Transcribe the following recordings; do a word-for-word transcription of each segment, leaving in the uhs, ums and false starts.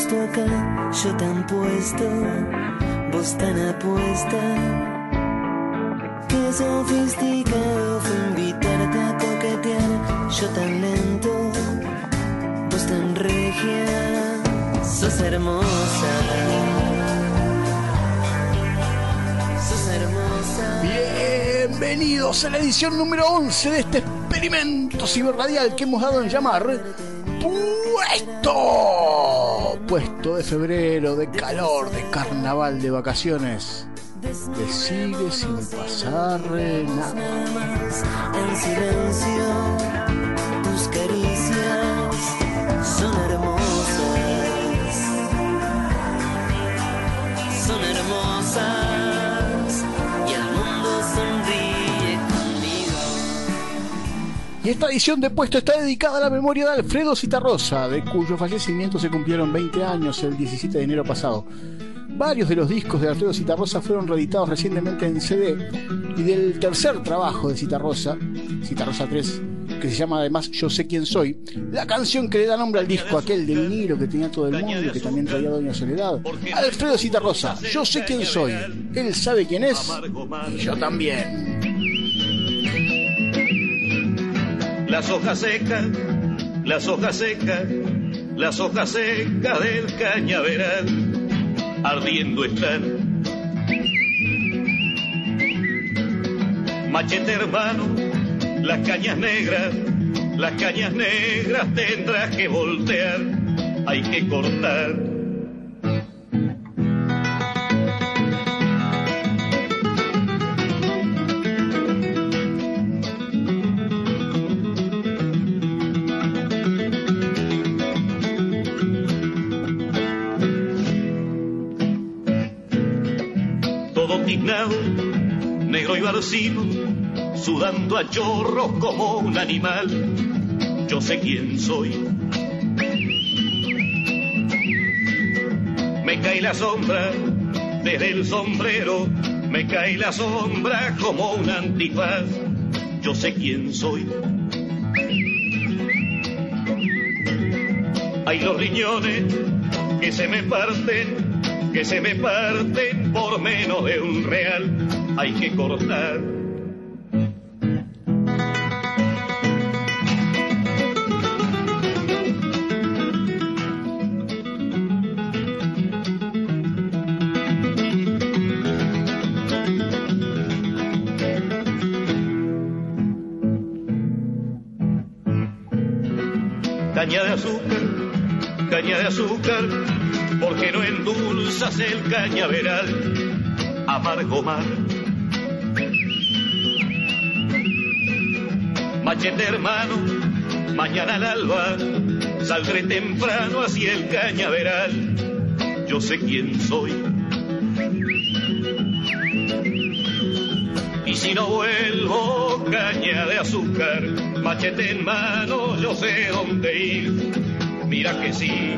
puesto acá, yo tan puesto, vos tan apuesta. Qué sofisticado fue invitarte a coquetear, yo tan lento, vos tan regia, sos hermosa, sos hermosa. Bienvenidos a la edición número once de este experimento ciberradial que hemos dado en llamar Puesto. Puesto de febrero, de calor, de carnaval, de vacaciones. Te sigue sin pasar nada. En silencio, tus caricias son hermosas, son hermosas y el mundo sonríe conmigo. Y esta edición de Puesto está dedicada a la memoria de Alfredo Zitarrosa, de cuyo fallecimiento se cumplieron veinte años el diecisiete de enero pasado. Varios de los discos de Alfredo Zitarrosa fueron reeditados recientemente en C D, y del tercer trabajo de Zitarrosa, Zitarrosa tres, que se llama además Yo sé quién soy, la canción que le da nombre al disco, aquel de vinilo que tenía todo el mundo, que también traía Doña Soledad. Alfredo Zitarrosa, Yo sé quién soy, él sabe quién es y yo también. Las hojas secas, las hojas secas, las hojas secas del cañaveral ardiendo están. Machete hermano, las cañas negras, las cañas negras tendrás que voltear, hay que cortar. Negro y barcino, sudando a chorros como un animal. Yo sé quién soy. Me cae la sombra desde el sombrero, me cae la sombra como un antifaz. Yo sé quién soy. Hay los riñones que se me parten, que se me parten por menos de un real, hay que cortar. Caña de azúcar, caña de azúcar, porque no endulzas el cañaveral, amargo mar. Machete hermano, mañana al alba, saldré temprano hacia el cañaveral, yo sé quién soy. Y si no vuelvo, caña de azúcar, machete en mano, yo sé dónde ir, mira que sí.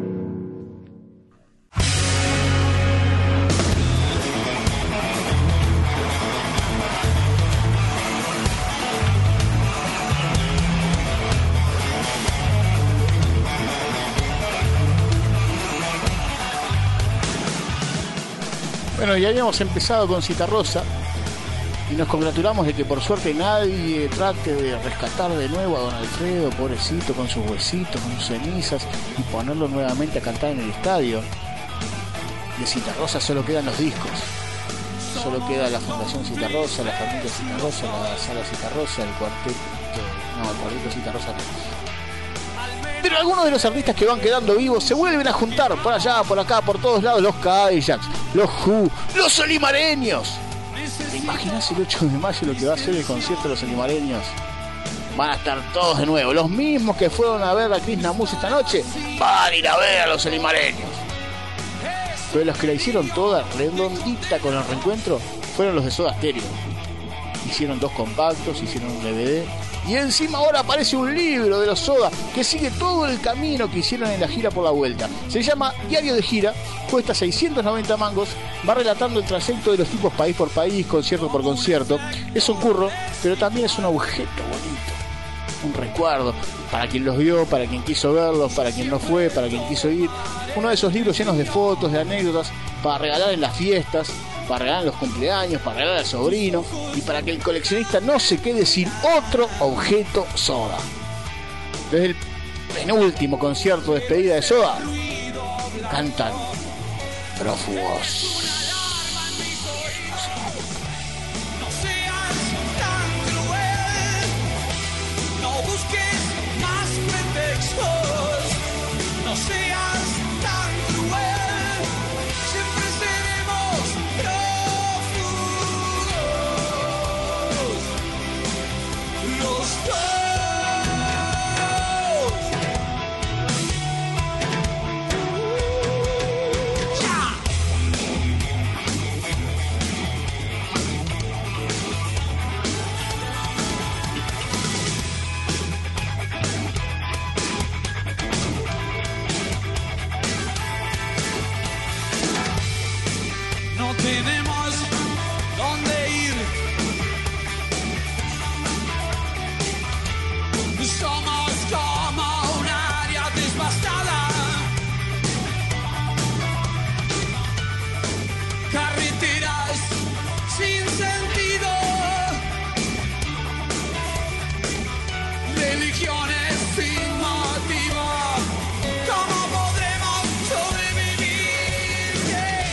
Bueno, ya habíamos empezado con Zitarrosa y nos congratulamos de que por suerte nadie trate de rescatar de nuevo a don Alfredo, pobrecito, con sus huesitos, con sus cenizas, y ponerlo nuevamente a cantar en el estadio. De Zitarrosa solo quedan los discos, solo queda la Fundación Zitarrosa, la familia Zitarrosa, la Sala Zitarrosa, el cuarteto, no, el cuarteto Zitarrosa. Pero algunos de los artistas que van quedando vivos se vuelven a juntar por allá, por acá, por todos lados. Los Cadillacs, los Who, los Olimareños. ¿Te imaginas el ocho de mayo lo que va a ser el concierto de los Olimareños? Van a estar todos de nuevo. Los mismos que fueron a ver a Chris Namus esta noche van a ir a ver a los Olimareños. Pero los que la hicieron toda redondita con el reencuentro fueron los de Soda Stereo. Hicieron dos compactos, hicieron un D V D. Y encima ahora aparece un libro de los Soda que sigue todo el camino que hicieron en la gira por la vuelta. Se llama Diario de Gira, cuesta seiscientos noventa mangos, va relatando el trayecto de los tipos país por país, concierto por concierto. Es un curro, pero también es un objeto bonito, un recuerdo, para quien los vio, para quien quiso verlos, para quien no fue, para quien quiso ir. Uno de esos libros llenos de fotos, de anécdotas, para regalar en las fiestas, para regalar en los cumpleaños, para regalar al sobrino y para que el coleccionista no se quede sin otro objeto Soda. Desde el penúltimo concierto de despedida de Soda, cantan Prófugos. No seas tan cruel, siempre seremos prófugos, los dos. ¡Ya! No tenemos dónde ir. Somos como un área devastada. Carreteras sin sentido. Religiones sin motivo. ¿Cómo podremos sobrevivir? Yeah.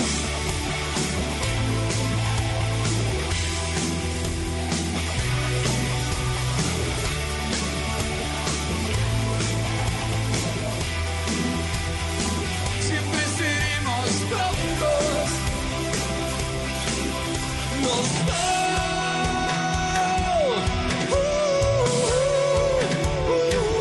Siempre seremos prófugos, los dos. Uh, uh, uh,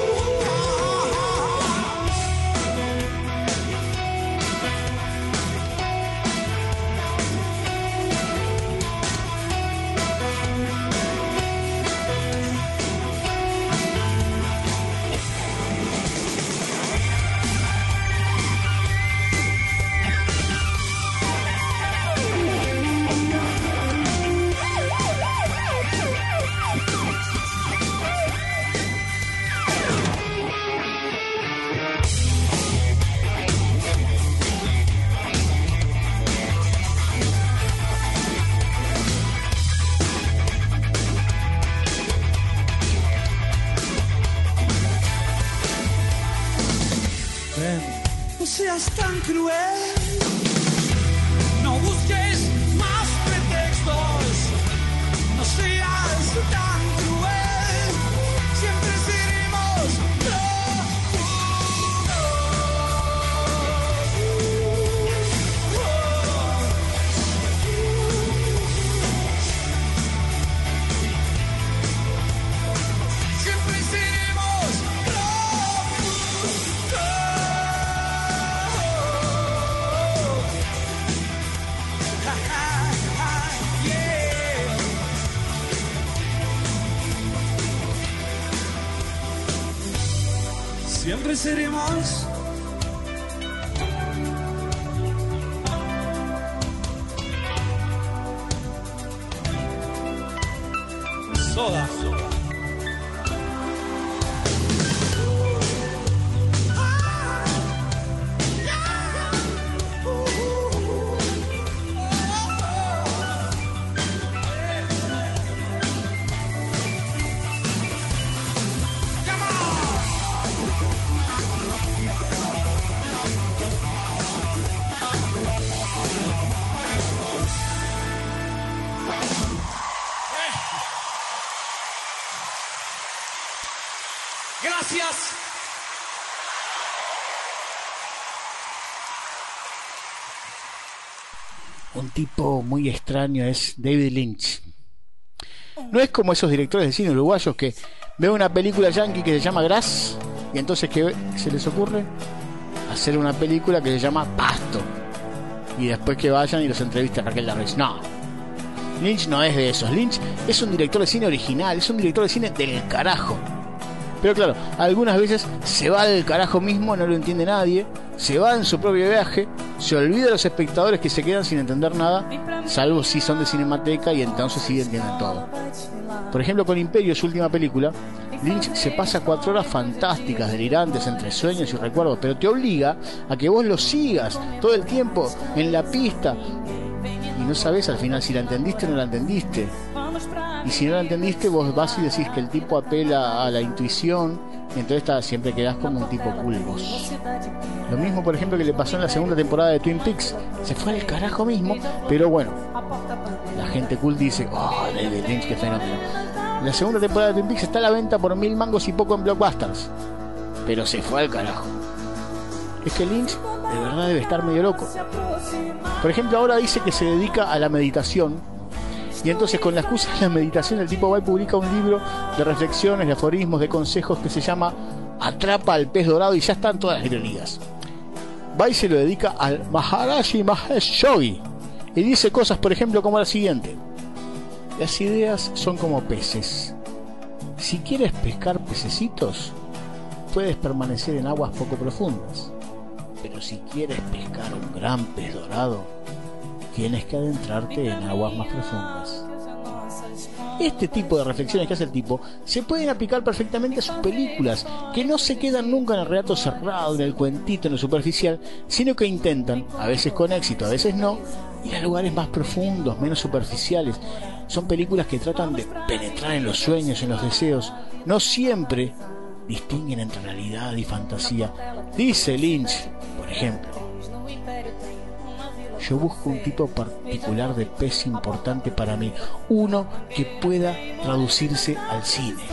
No seas tan cruel, no busques más pretextos, no seas tan cruel, siempre seremos prófugos. Siempre seremos siempre seremos Soda. Gracias. Un tipo muy extraño es David Lynch. No es como esos directores de cine uruguayos que ven una película yankee que se llama Grass y entonces que se les ocurre hacer una película que se llama Pasto y después que vayan y los entrevisten a Raquel Larrez. No, Lynch no es de esos. Lynch es un director de cine original, es un director de cine del carajo. Pero claro, algunas veces se va del carajo mismo, no lo entiende nadie, se va en su propio viaje se olvida de los espectadores que se quedan sin entender nada, salvo si son de Cinemateca y entonces sí entienden todo. Por ejemplo, con Imperio, su última película, Lynch se pasa cuatro horas fantásticas, delirantes, entre sueños y recuerdos, pero te obliga a que vos lo sigas todo el tiempo en la pista y no sabés al final si la entendiste o no la entendiste. Y si no la entendiste, vos vas y decís que el tipo apela a la intuición, y entonces está, siempre quedás como un tipo cool vos. Lo mismo, por ejemplo, que le pasó en la segunda temporada de Twin Peaks. Se fue al carajo mismo, pero bueno, la gente cool dice, oh, David Lynch, qué fenómeno. La segunda temporada de Twin Peaks está a la venta por mil mangos y poco en Blockbusters, pero se fue al carajo. Es que Lynch de verdad debe estar medio loco. Por ejemplo, ahora dice que se dedica a la meditación, y entonces con la excusa de la meditación el tipo va y publica un libro de reflexiones, de aforismos, de consejos que se llama Atrapa al pez dorado, y ya están todas las librerías. Va y se lo dedica al Maharishi Mahesh Yogi y dice cosas, por ejemplo, como la siguiente: las ideas son como peces. Si quieres pescar pececitos, puedes permanecer en aguas poco profundas, pero si quieres pescar un gran pez dorado, tienes que adentrarte en aguas más profundas. Este tipo de reflexiones que hace el tipo se pueden aplicar perfectamente a sus películas, que no se quedan nunca en el relato cerrado, en el cuentito, en lo superficial, sino que intentan, a veces con éxito, a veces no, ir a lugares más profundos, menos superficiales. Son películas que tratan de penetrar en los sueños, en los deseos. No siempre distinguen entre realidad y fantasía. Dice Lynch, por ejemplo: yo busco un tipo particular de pez importante para mí, uno que pueda traducirse al cine.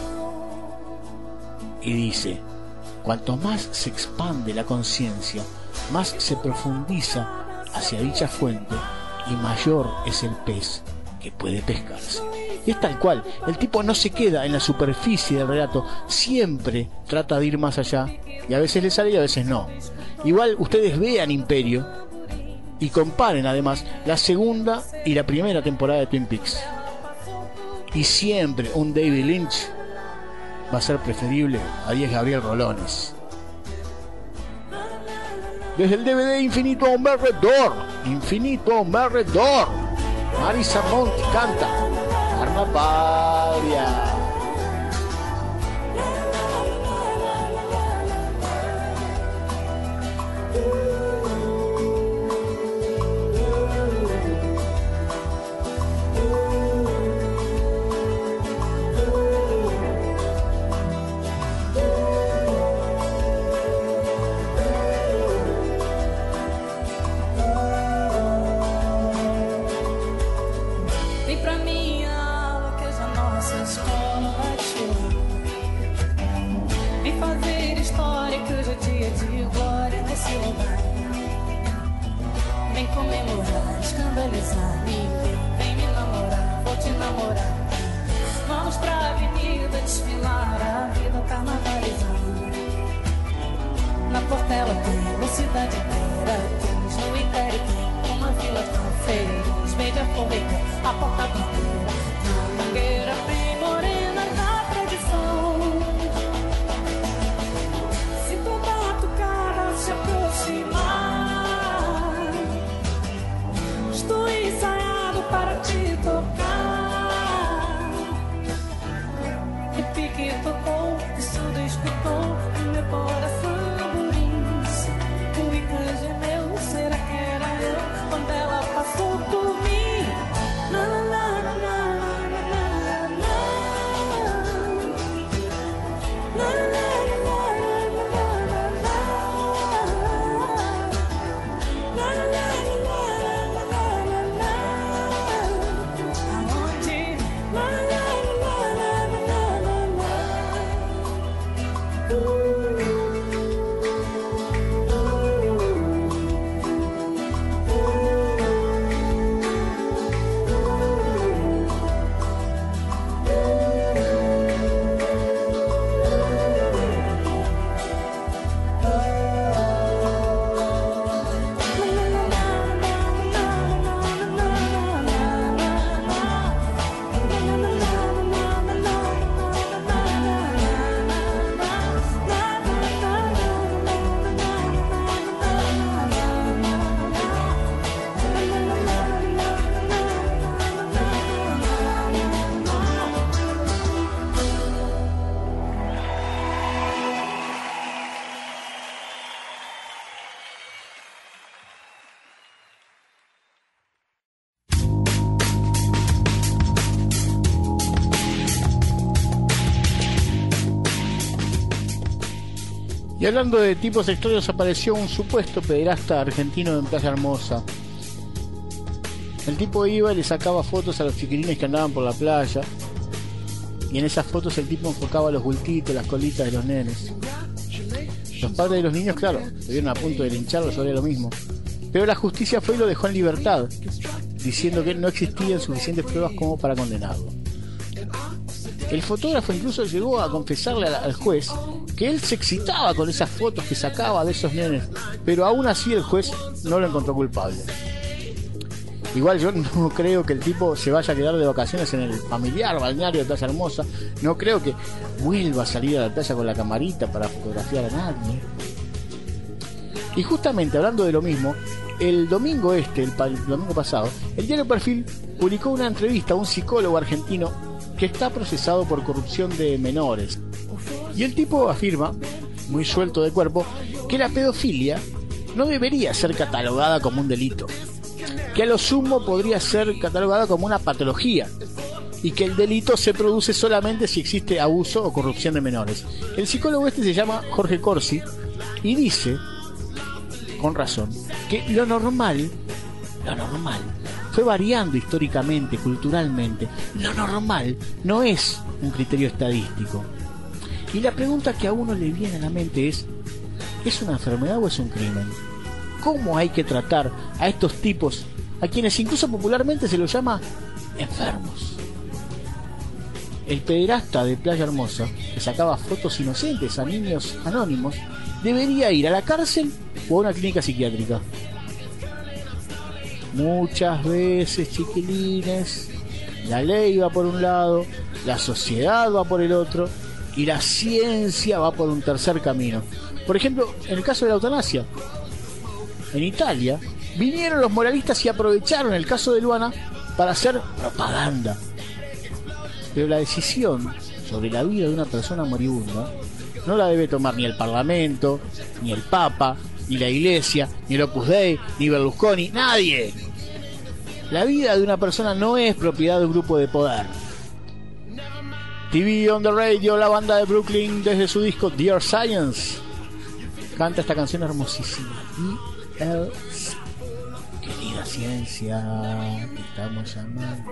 Y dice, cuanto más se expande la conciencia, más se profundiza hacia dicha fuente y mayor es el pez que puede pescarse. Y es tal cual, el tipo no se queda en la superficie del relato, siempre trata de ir más allá, y a veces le sale y a veces no. Igual ustedes vean Imperio y comparen además la segunda y la primera temporada de Twin Peaks, y siempre un David Lynch va a ser preferible a diez Gabriel Rolones. Desde el D V D Infinito Merredor, Infinito Merredor, Marisa Monti canta Arma Patria. Y hablando de tipos extraños, apareció un supuesto pederasta argentino en Playa Hermosa. El tipo iba y le sacaba fotos a los chiquilines que andaban por la playa, y en esas fotos el tipo enfocaba los bultitos, las colitas de los nenes. Los padres de los niños, claro, estuvieron a punto de lincharlo sobre lo mismo, pero la justicia fue y lo dejó en libertad, diciendo que no existían suficientes pruebas como para condenarlo. El fotógrafo incluso llegó a confesarle al juez que él se excitaba con esas fotos que sacaba de esos nenes, pero aún así el juez no lo encontró culpable. Igual yo no creo que el tipo se vaya a quedar de vacaciones en el familiar balneario de Playa Hermosa. No creo que vuelva a salir a la playa con la camarita para fotografiar a nadie. Y justamente hablando de lo mismo, el domingo este, el, el domingo pasado, el diario Perfil publicó una entrevista a un psicólogo argentino que está procesado por corrupción de menores. Y el tipo afirma, muy suelto de cuerpo, que la pedofilia no debería ser catalogada como un delito, que a lo sumo podría ser catalogada como una patología, y que el delito se produce solamente si existe abuso o corrupción de menores. El psicólogo este se llama Jorge Corsi y dice, con razón, que lo normal, lo normal, fue variando históricamente, culturalmente. Lo normal no es un criterio estadístico. Y la pregunta que a uno le viene a la mente es, ¿es una enfermedad o es un crimen? ¿Cómo hay que tratar a estos tipos, a quienes incluso popularmente se los llama enfermos? El pederasta de Playa Hermosa, que sacaba fotos inocentes a niños anónimos, debería ir a la cárcel o a una clínica psiquiátrica. Muchas veces, chiquilines, la ley va por un lado, la sociedad va por el otro y la ciencia va por un tercer camino. Por ejemplo, en el caso de la eutanasia, en Italia vinieron los moralistas y aprovecharon el caso de Luana para hacer propaganda. Pero la decisión sobre la vida de una persona moribunda no la debe tomar ni el Parlamento, ni el Papa, ni la Iglesia, ni el Opus Dei, ni Berlusconi, nadie. La vida de una persona no es propiedad de un grupo de poder. T V on the Radio, la banda de Brooklyn, desde su disco Dear Science, canta esta canción hermosísima. Y el... Querida ciencia, te estamos llamando.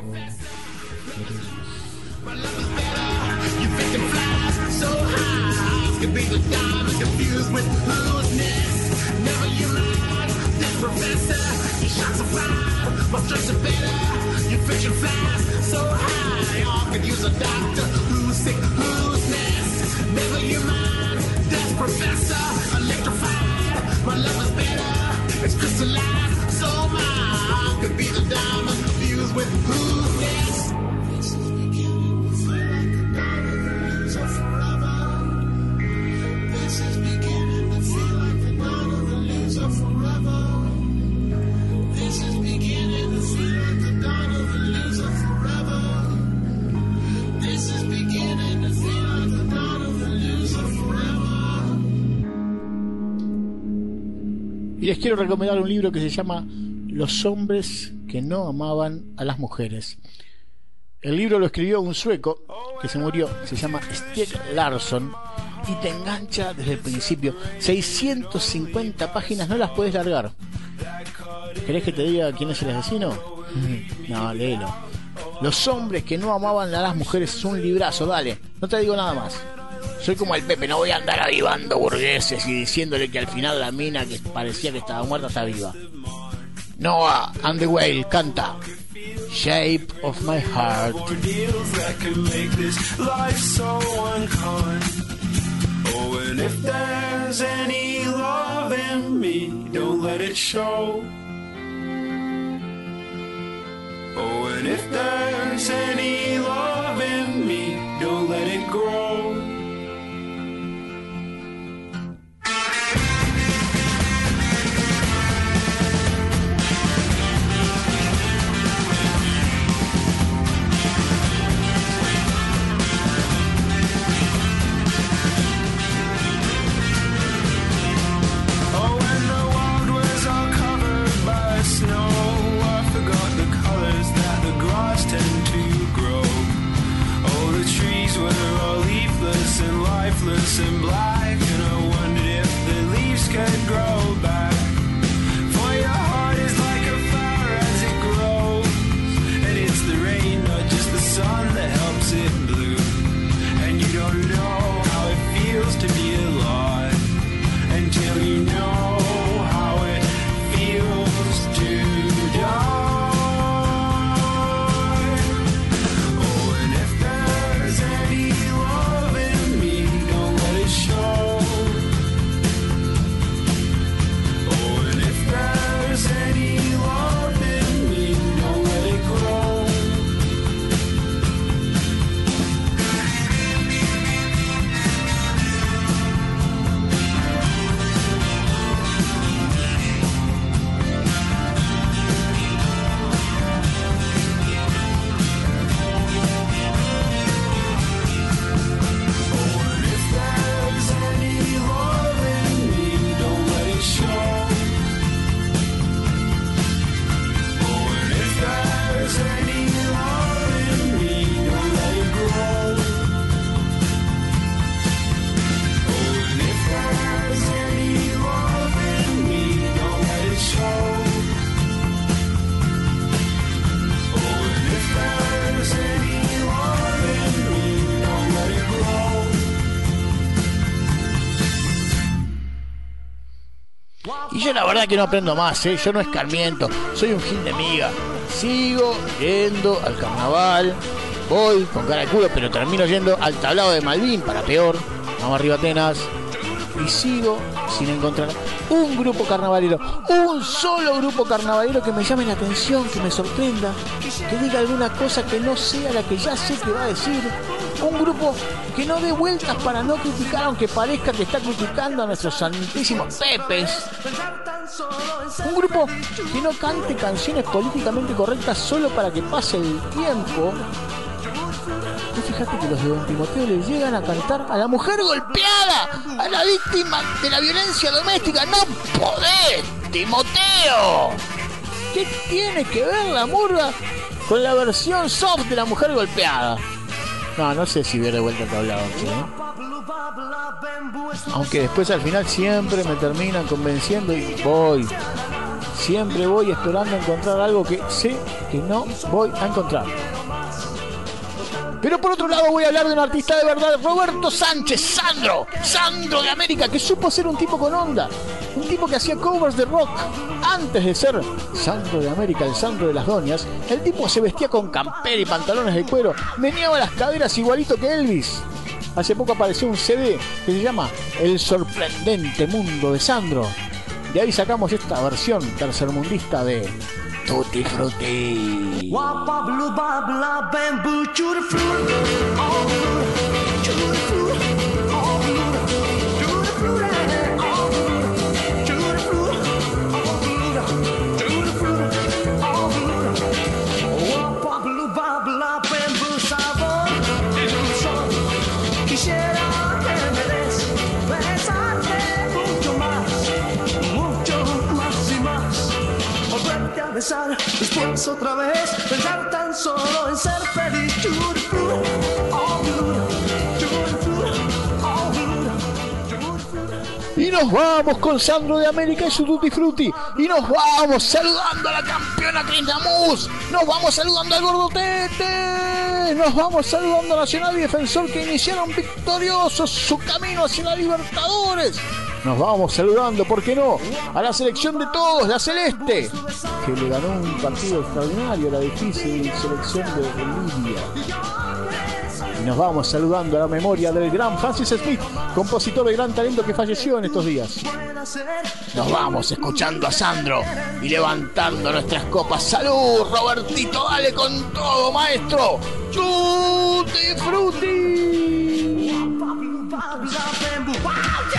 Y les quiero recomendar un libro que se llama Los hombres que no amaban a las mujeres. El libro lo escribió un sueco que se murió, se llama Stieg Larsson, y te engancha desde el principio. seiscientas cincuenta páginas, no las puedes largar. ¿Querés que te diga quién es el asesino? No, léelo. Los hombres que no amaban a las mujeres es un librazo, dale, no te digo nada más. Soy como el Pepe, no voy a andar avivando burgueses y diciéndole que al final la mina que parecía que estaba muerta está viva. Noah and the Whale canta Shape of My Heart. Oh, and if there's any love in me, don't let it show. Oh, and if there's any love in me, don't let it grow. And lifeless and black, and I wondered if Y yo la verdad que no aprendo más, ¿eh? Yo no escarmiento, soy un gil de miga. Sigo yendo al carnaval, voy con cara de culo, pero termino yendo al tablado de Malvin, para peor. Vamos arriba, Atenas. Y sigo sin encontrar un grupo carnavalero, un solo grupo carnavalero que me llame la atención, que me sorprenda, que diga alguna cosa que no sea la que ya sé que va a decir. Un grupo que no dé vueltas para no criticar, aunque parezca que está criticando a nuestros santísimos pepes. Un grupo que no cante canciones políticamente correctas solo para que pase el tiempo. Y fíjate que los de Don Timoteo le llegan a cantar a la mujer golpeada, a la víctima de la violencia doméstica. ¡No podés, Timoteo! ¿Qué tiene que ver la murga con la versión soft de la mujer golpeada? No, no sé si ver de vuelta el tablado, ¿sí? Aunque después al final siempre me terminan convenciendo y voy. Siempre voy esperando encontrar algo que sé que no voy a encontrar. Pero por otro lado voy a hablar de un artista de verdad, Roberto Sánchez, Sandro, Sandro de América, que supo ser un tipo con onda, un tipo que hacía covers de rock. Antes de ser Sandro de América, el Sandro de las Doñas, el tipo se vestía con campera y pantalones de cuero, meneaba las caderas igualito que Elvis. Hace poco apareció un C D que se llama El sorprendente mundo de Sandro. De ahí sacamos esta versión tercermundista de Tutti Frutti. Wapa blue babla bamboo tutti frutti. Oh, tutti frutti. Oh, tutti frutti. Oh, tutti frutti. Tutti frutti. Oh, wapa blue babla bamboo sabor dulzón. Quisiera que me des besarte mucho más, mucho más y más. Volverte a besar, después otra vez pensar tan solo en ser feliz. Tutti frutti, oh, tutti frutti, oh, tutti frutti. Y nos vamos con Sandro de América y su Tutti Frutti. Y nos vamos saludando a la campeona Cris Lamus. Nos vamos saludando al Gordo Tete. Nos vamos saludando a Nacional y Defensor, que iniciaron victoriosos su camino hacia la Libertadores. Nos vamos saludando, ¿por qué no?, a la selección de todos, la Celeste, que le ganó un partido extraordinario a la difícil selección de Bolivia. Y nos vamos saludando a la memoria del gran Francis Smith, compositor de gran talento que falleció en estos días. Nos vamos escuchando a Sandro y levantando nuestras copas. ¡Salud, Robertito! ¡Dale con todo, maestro! ¡Tutti Frutti!